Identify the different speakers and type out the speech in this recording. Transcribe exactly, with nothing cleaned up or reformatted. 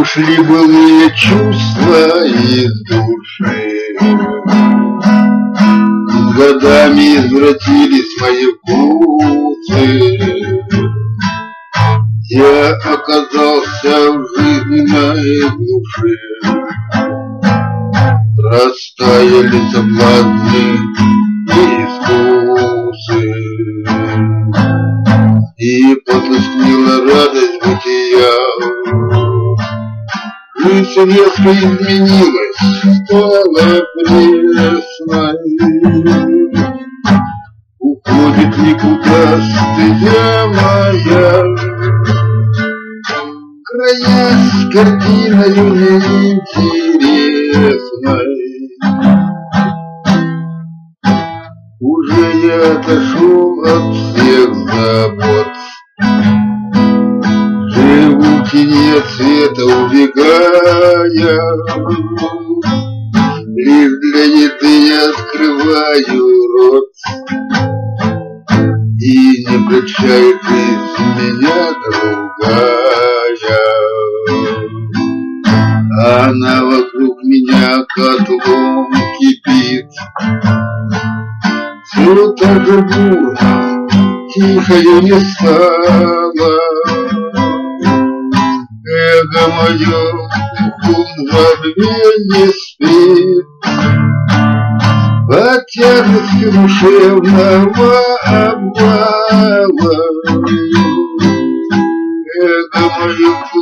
Speaker 1: Ушли былые чувства из души, с годами извратились мои вкусы. Я оказался в жизненной глуши, растаяли соблазны и искусы, и потускнела радость бытия. Жизнь резко изменилась, стала пресной. Уходит никуда стыдя моя, краясь картиною неинтересной. Уже я отошел от всех забот, живу в тени от света убегая. Лишь для еды я открываю рот, и не прощает жизнь меня другая. Она вокруг меня котлом кипит, все так же бурно, тихою не стало. Эго мое в забвенье спит под тяжестью душевного обвала. Эго мое